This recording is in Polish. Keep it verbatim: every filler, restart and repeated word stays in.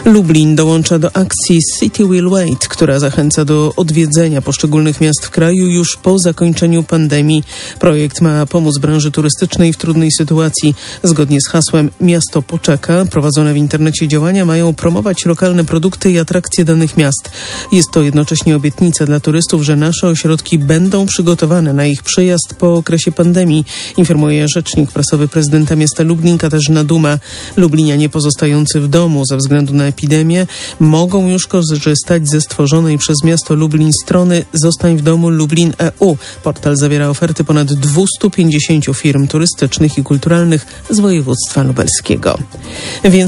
Lublin dołącza do akcji City Will Wait, która zachęca do odwiedzenia poszczególnych miast w kraju już po zakończeniu pandemii. Projekt ma pomóc branży turystycznej w trudnej sytuacji. Zgodnie z hasłem Miasto poczeka, prowadzone w internecie działania mają promować lokalne produkty i atrakcje danych miast. Jest to jednocześnie obietnica dla turystów, że nasze ośrodki będą przygotowane na ich przyjazd po okresie pandemii, informuje rzecznik prasowy prezydenta miasta Lublin Katarzyna Duma. Lublinianie pozostający w domu ze względu na epidemię mogą już korzystać ze stworzonej przez miasto Lublin strony Zostań w domu Lublin kropka e u. Portal zawiera oferty ponad dwieście pięćdziesiąt firm turystycznych i kulturalnych z województwa lubelskiego. Więc